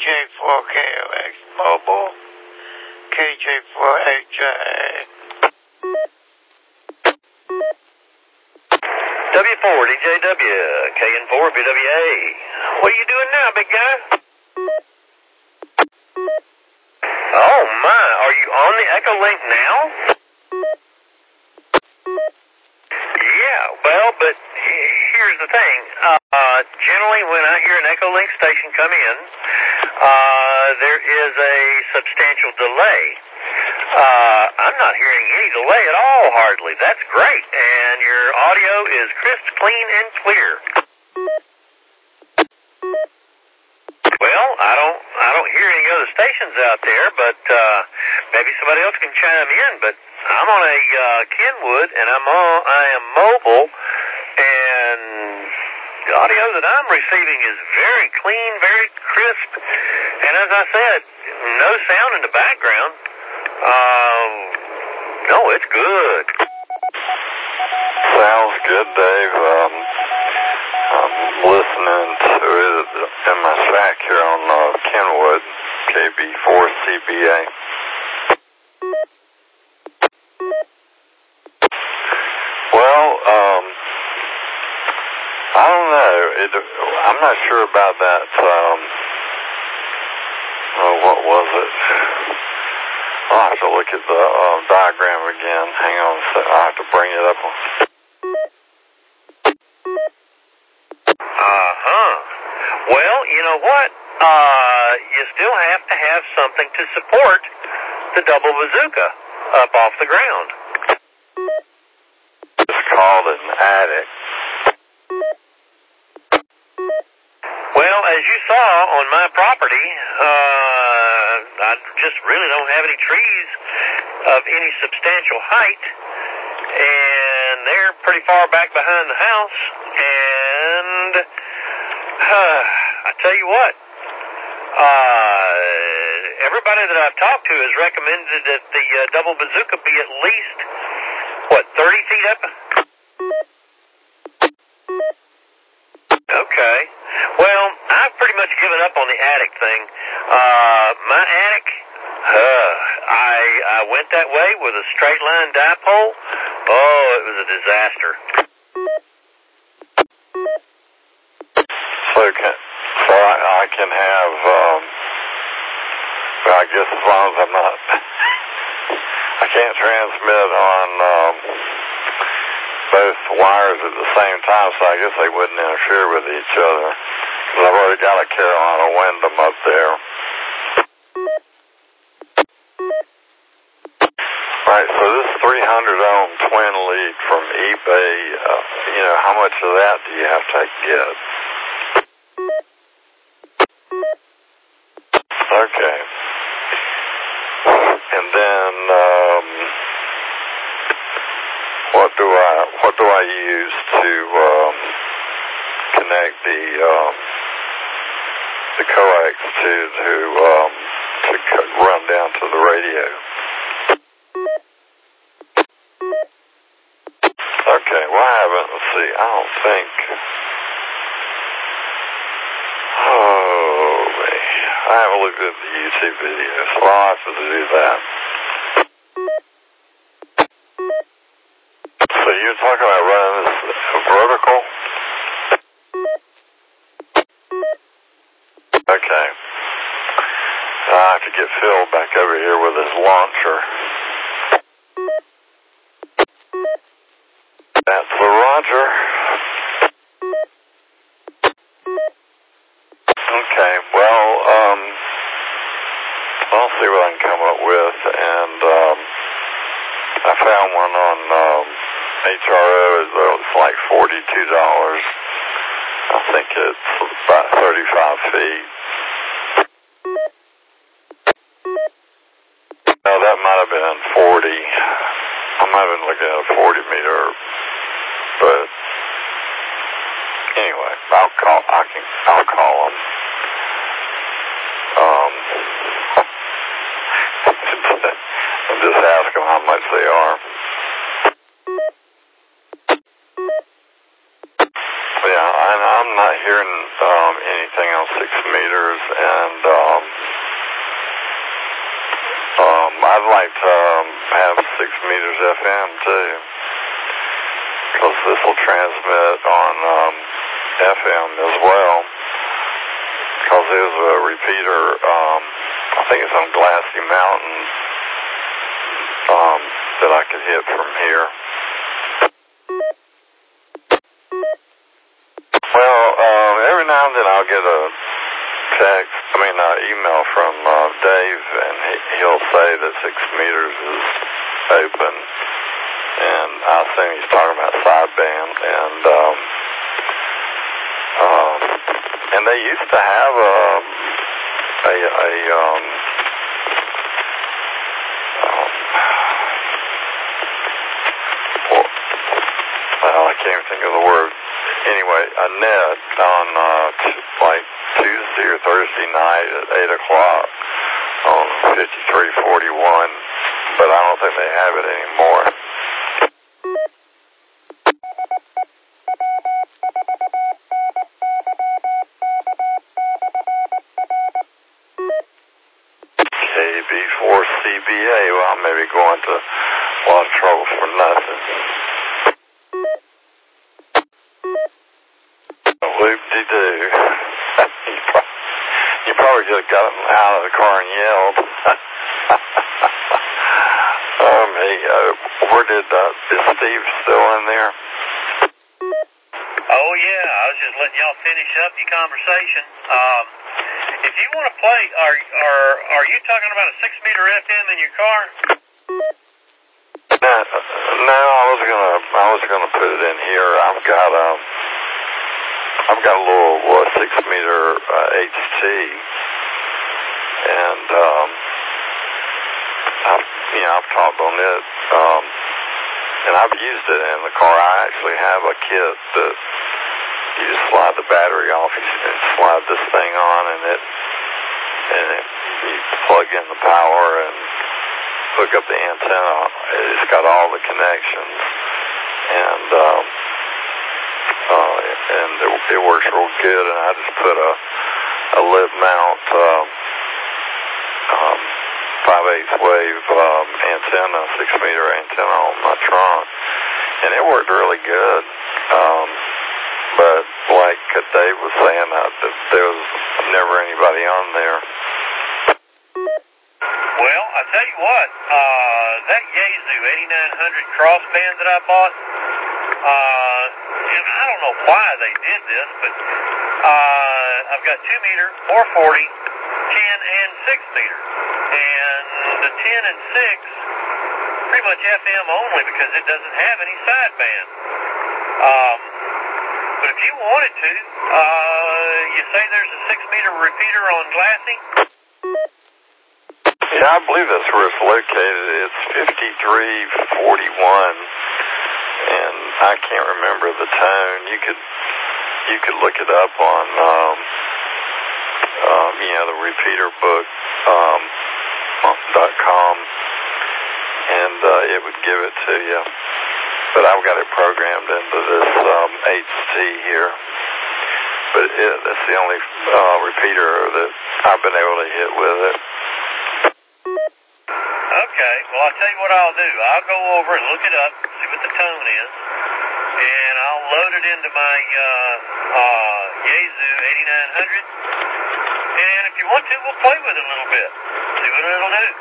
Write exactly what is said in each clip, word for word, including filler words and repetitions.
J four K O X Mobile, K J four H A. W four D J W, K N four B W A. What are you doing now, big guy? Oh my, are you on the Echolink now? Yeah, well, but here's the thing. Uh, generally, when I hear an Echolink station come in, uh, there is a substantial delay. Uh, I'm not hearing any delay at all, hardly. That's great, and your audio is crisp, clean, and clear. Well, I don't, I don't hear any other stations out there, but uh, maybe somebody else can chime in. But I'm on a uh, Kenwood, and I'm on, I am mobile, and the audio that I'm receiving is very clean, very crisp, and as I said, no sound in the background. Um, no, it's good. Sounds good, Dave. Um, I'm listening to it in my shack here on uh, Kenwood, K B four C B A. Well, um, I don't know. It, I'm not sure about that. Um, oh, what was it? I'll have to look at the uh, diagram again. Hang on a second. I'll have to bring it up. Uh-huh. Well, you know what? Uh, you still have to have something to support the double bazooka up off the ground. It's called an attic. Well, as you saw on my property, uh, I just really don't have any trees of any substantial height, and they're pretty far back behind the house, and uh, I tell you what, uh, everybody that I've talked to has recommended that the uh, double bazooka be at least, what, thirty feet up? Okay. Well, I've pretty much given up on the attic thing. Uh, my attic, uh, I, I went that way with a straight line dipole. Oh, it was a disaster. So, can, so I, I can have, um, well, I guess as long as I'm not, I can't transmit on, um, both wires at the same time, so I guess they wouldn't interfere with each other. Because I've already got a Carolina Wyndham up there. Alright, so this three hundred ohm twin lead from eBay, uh, you know, how much of that do you have to get? Okay. And then, um, what do I, what do I use to, um, connect the, um, the coax to, to, um, to run down to the radio? Okay, well, I haven't, let's see, I don't think, oh, man, I haven't looked at the YouTube video, so I'll have to do that. So you're talking about running this vertical? Okay. I have to get Phil back over here with his launcher. That's the Roger. Okay, well, um, I'll see what I can come up with, and, um, I found one on, um, H R O, it's like forty-two dollars. I think it's about thirty-five feet. No, that might have been forty. I might have been looking at a forty meter, but anyway, I'll call, I can, I'll call them. Um, and just ask them how much they are. Yeah, and I'm not hearing um, anything on six meters, and um, I'd like to um, have six meters F M too, because this will transmit on um, F M as well. Because there's a repeater, um, I think it's on Glassy Mountain, um, that I could hit from here. Well, um, every now and then I'll get a text, I mean, uh, email from uh, Dave, and he, he'll say that six meters is open, and I assume he's talking about sideband, and um, um, and they used to have a a, a um, um well, well, I can't even think of the word. Anyway, a net on uh, t- like Tuesday or Thursday night at eight o'clock on fifty-three forty-one, but I don't think they have it anymore. K B four C B A, well, I may be going to a lot of trouble for nothing. Whoop-de-doo. you, probably, you probably just got him out of the car and yelled. um, hey, uh, where did, uh, is Steve still in there? Oh, yeah, I was just letting y'all finish up your conversation. Um, if you want to play, are, are, are you talking about a six meter F M in your car? No, no, I was gonna, I was gonna put it in here. I've got, um, I've got a little uh, six meter uh, H T, and um, I've, you know, I've talked on it, um, and I've used it in the car. I actually have a kit that you just slide the battery off, you and slide this thing on, and it, and it, you plug in the power and hook up the antenna. It's got all the connections, and um, uh, and it, it works real good. And I just put a a lip mount um, um, five eighths wave um, antenna, six meter antenna on my trunk, and it worked really good. Um, but like Dave was saying, uh, that there was never anybody on there. Well, I tell you what, uh, that Yaesu eighty-nine hundred crossband that I bought, uh, and I don't know why they did this, but uh, I've got two meter, four forty, ten, and six meter. And the ten and six, pretty much F M only because it doesn't have any sideband. Um, but if you wanted to, uh, you say there's a six meter repeater on Glassy? Yeah, I believe that's where it's located. It's fifty-three forty-one, and I can't remember the tone. You could you could look it up on um, um, you know, the repeater book um, dot com, and uh, it would give it to you. But I've got it programmed into this um, H T here. But it, that's the only uh, repeater that I've been able to hit with it. Okay, well, I'll tell you what I'll do. I'll go over and look it up, see what the tone is, and I'll load it into my uh, uh, Yaesu eighty-nine hundred, and if you want to, we'll play with it a little bit, see what it'll do.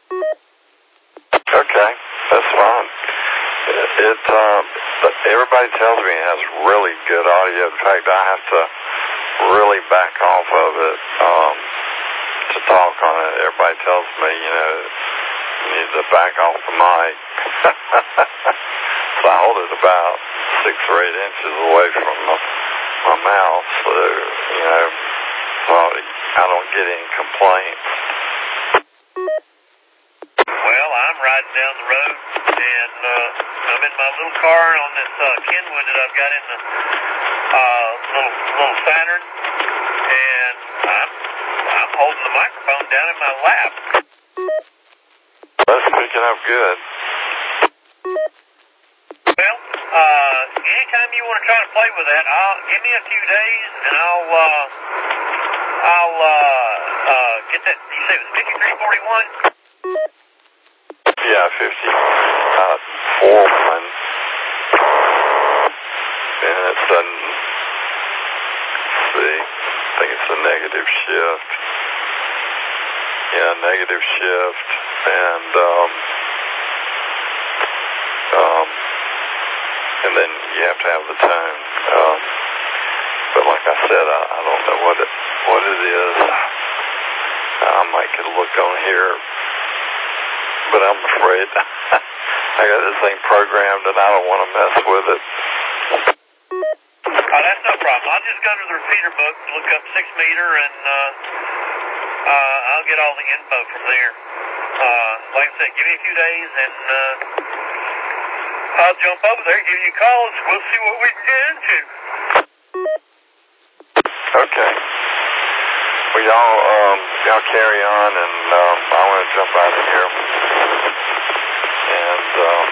Okay, that's fine. It, it um, everybody tells me it has really good audio. In fact, I have to really back off of it um, to talk on it. Everybody tells me, you know, you need to back off the mic. So I hold it about six or eight inches away from my, my mouth, so, you know, so I don't get any complaints. Well, I'm riding down the road, and uh, I'm in my little car on this uh, Kenwood that I've got in the uh, little little Saturn, and I'm, I'm holding the microphone down in my lap. That's picking up good. Well, uh, anytime you want to try to play with that, I'll give me a few days, and I'll uh, I'll uh, uh, get that. You say it was fifty-three forty-one? yeah, fifty, uh, four one. And it's a, let's see, I think it's a negative shift. Yeah, negative shift. And, um, um, and then you have to have the tone. Um, but like I said, I, I don't know what it, what it is. I might get a look on here, but I'm afraid I got this thing programmed and I don't want to mess with it. Oh, that's no problem. I'll just go to the repeater book, look up six meter, and uh, uh, I'll get all the info from there. Uh, like I said, give me a few days, and uh, I'll jump over there, give you calls. We'll see what we can get into. Okay. Well, y'all, um, y'all carry on, and um, I want to jump out of here. And um,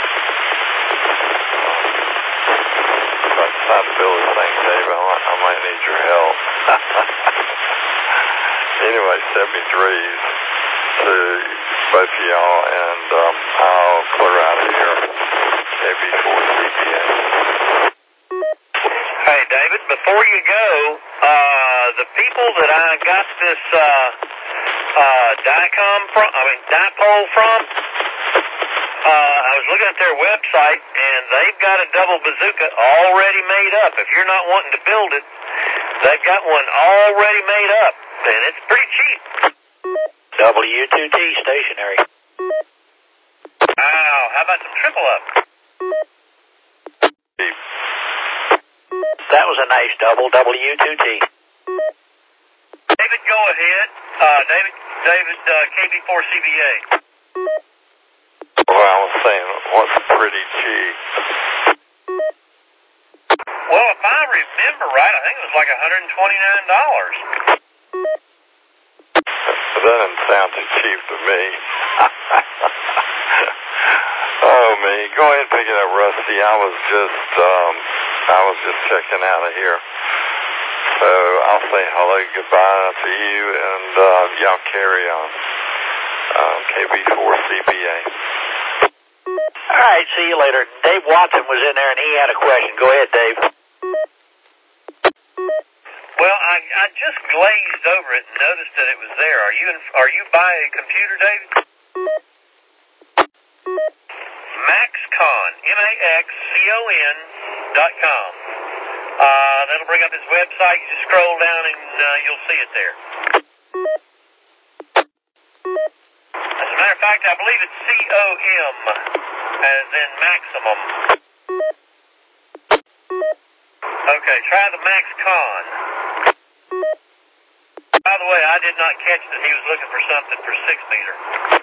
if I decide to build this thing, Dave, I might, I might need your help. Anyway, seventy-threes to both of y'all, and um, I'll clear out of here. K B four C P A. Hey, David, before you go, uh, the people that I got this uh, uh, Dicom from, I mean, dipole from, uh, I was looking at their website, and they've got a double bazooka already made up. If you're not wanting to build it, they've got one already made up, and it's pretty cheap. W two T stationary. Wow, how about some triple up? That was a nice double, W two T. David, go ahead. Uh, David, David, uh, K B four C B A. Well, I was saying, what's pretty cheap? Well, if I remember right, I think it was like one hundred twenty-nine dollars. That doesn't sound too cheap to me. Oh, me. Go ahead and pick it up, Rusty. I was just, um, I was just checking out of here. So I'll say hello, goodbye to you, and uh, y'all carry on. Um, K B four C P A. All right, see you later. Dave Watson was in there, and he had a question. Go ahead, Dave. Well, I, I just glazed over it and noticed that it was there. Are you in, are you by a computer, David? MaxCon, M A X C O N dot com. Uh, that'll bring up his website. You just scroll down and uh, you'll see it there. As a matter of fact, I believe it's C O M, as in maximum. Okay, try the MaxCon. By the way, I did not catch that he was looking for something for six meter.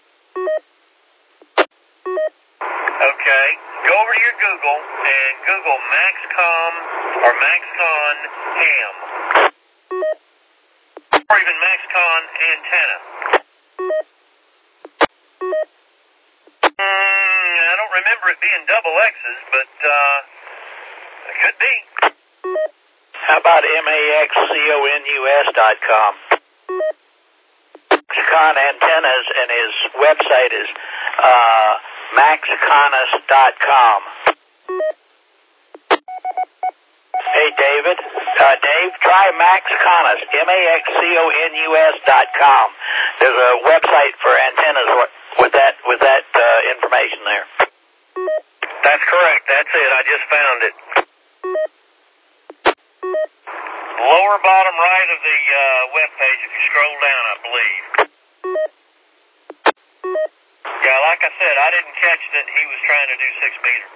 Okay, go over to your Google and Google MaxCom or MaxCon Ham. Or even MaxCon Antenna. Mm, I don't remember it being double X's, but uh, it could be. How about M A X C O N U S dot com? MaxCon Antennas, and his website is uh, maxconus dot com. Hey, David. Uh, Dave, try MaxConus, M A X C O N U S dot com. There's a website for antennas with that with that uh, information there. That's correct. That's it. I just found it. Lower bottom right of the uh, web page, if you scroll down, I believe. Yeah, like I said, I didn't catch that he was trying to do six meter.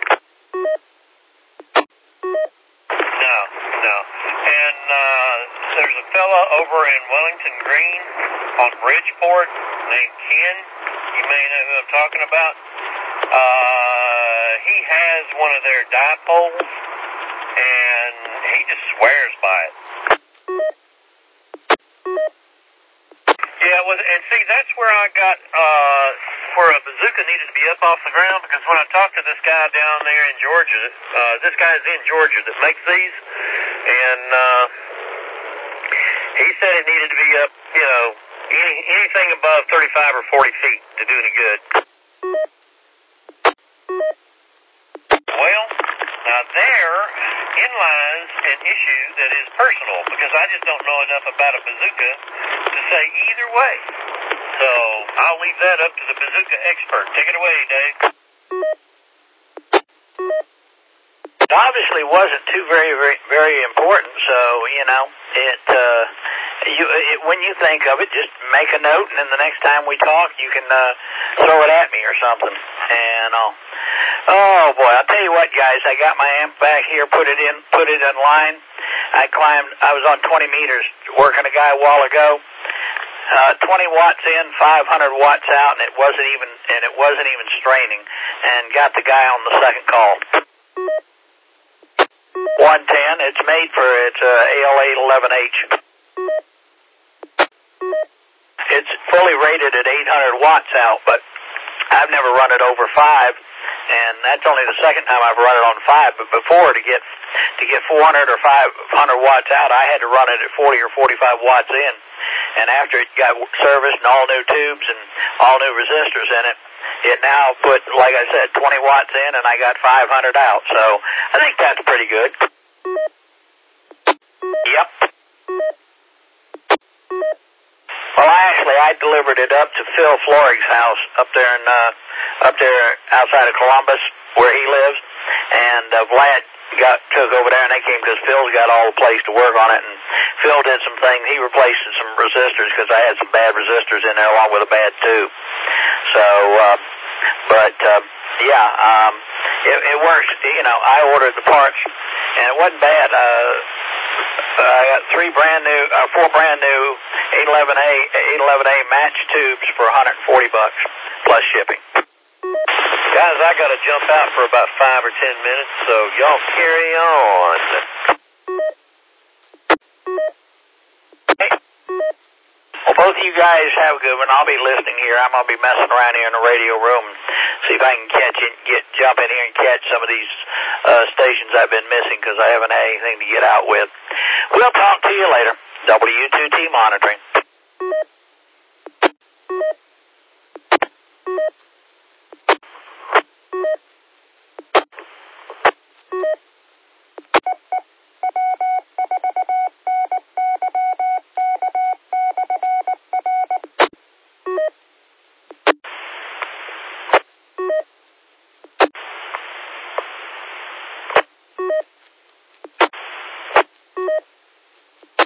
No, no. And uh, there's a fella over in Wellington Green on Bridgeport named Ken. You may know who I'm talking about. Uh, he has one of their dipoles, and he just swears by it. Yeah, well, and see, that's where I got, uh, where a bazooka needed to be up off the ground, because when I talked to this guy down there in Georgia, uh, this guy's in Georgia that makes these, and, uh, he said it needed to be up, you know, any, anything above thirty-five or forty feet to do any good. Now, there, inlines an issue that is personal, because I just don't know enough about a bazooka to say either way. So I'll leave that up to the bazooka expert. Take it away, Dave. It obviously wasn't too very, very, very important, so, you know, it, uh, you, it, when you think of it, just make a note, and then the next time we talk, you can, uh, throw it at me or something, and I'll, oh boy, I'll tell you what, guys, I got my amp back here, put it in, put it in line. I climbed, I was on twenty meters working a guy a while ago, uh, twenty watts in, five hundred watts out, and it wasn't even, and it wasn't even straining, and got the guy on the second call. one ten, it's made for, it's a A L eight eleven H. It's fully rated at eight hundred watts out, but I've never run it over five, and that's only the second time I've run it on five, but before, to get to get four hundred or five hundred watts out, I had to run it at forty or forty-five watts in, and after it got serviced and all new tubes and all new resistors in it, it now put, like I said, twenty watts in, and I got five hundred out, so I think that's pretty good. Yep. Well, actually, I delivered it up to Phil Florig's house up there in, uh, up there outside of Columbus, where he lives, and uh, Vlad got took over there, and they came because Phil's got all the place to work on it, and Phil did some things. He replaced some resistors because I had some bad resistors in there along with a bad tube. So, uh, but uh, yeah, um, it, it works. You know, I ordered the parts, and it wasn't bad. Uh, I got three brand new, uh, four brand new eight eleven A, eight eleven A match tubes for one hundred forty bucks plus shipping. Guys, I got to jump out for about five or ten minutes, so y'all carry on. Hey. Well, both of you guys have a good one. I'll be listening here. I'm going to be messing around here in the radio room and see if I can catch it, get jump in here and catch some of these uh, stations I've been missing because I haven't had anything to get out with. We'll talk to you later. W two T Monitoring.